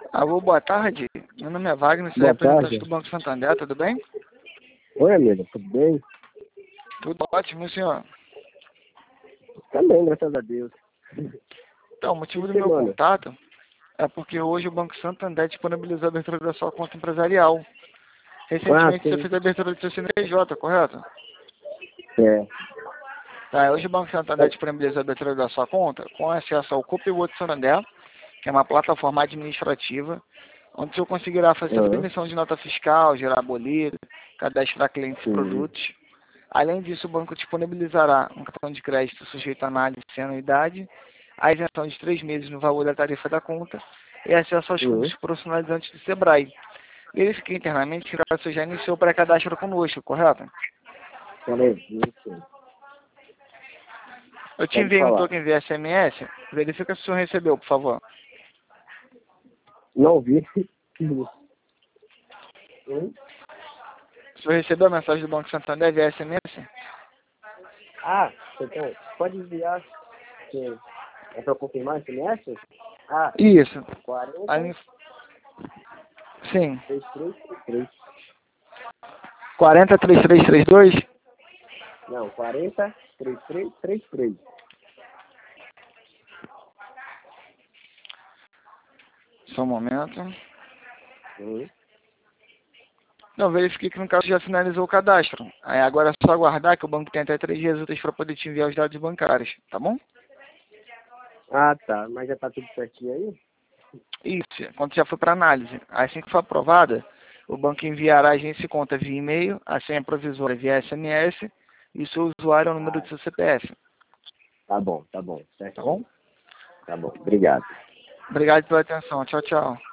Alô, boa tarde. Meu nome é Wagner, sou Boa representante tarde. do Banco Santander, tudo bem? Oi, amigo, tudo bem? Tudo ótimo, senhor. Também, graças a Deus. Então, o motivo do Que meu manda? contato é porque hoje o Banco Santander disponibilizou a abertura da sua conta empresarial. Ah, Recentemente você sim. fez a abertura do seu CNPJ, correto? É. Tá, hoje o Banco Santander disponibilizou a abertura da sua conta com acesso ao Copilot Santander, que é uma plataforma administrativa, onde o senhor conseguirá fazer a Aham, emissão de nota fiscal, gerar boleto, cadastrar clientes e sim. produtos. Além disso, o banco disponibilizará um cartão de crédito sujeito à análise sem anuidade, a isenção de 3 meses no valor da tarifa da conta e acesso aos Uhum. cursos profissionalizantes do Sebrae. Verifique internamente que você já iniciou o pré-cadastro conosco, correto? Peraí, isso. Eu te Pode enviei um falar. token via SMS. Verifica se o senhor recebeu, por favor. Não vi. Hum? O senhor recebeu a mensagem do Banco Santander via SMS? Ah, então, pode enviar. Sim. É para confirmar esse SMS? Ah, Isso. 40 Aí, sim. 3333. 403332? Não, 40 3333. Só um momento. Uhum. Não, verifiquei que no caso já finalizou o cadastro. Aí agora é só aguardar que o banco tem até 3 dias úteis para poder te enviar os dados bancários, tá bom? Ah, tá. Mas já tá tudo certinho aí? Isso, quando já for para análise. Assim que for aprovada, o banco enviará a agência conta via e-mail, a senha provisória via SMS e o seu usuário é o número Ah, do seu CPF, tá bom, tá bom? certinho. Tá bom, obrigado. Obrigado pela atenção. Tchau, tchau.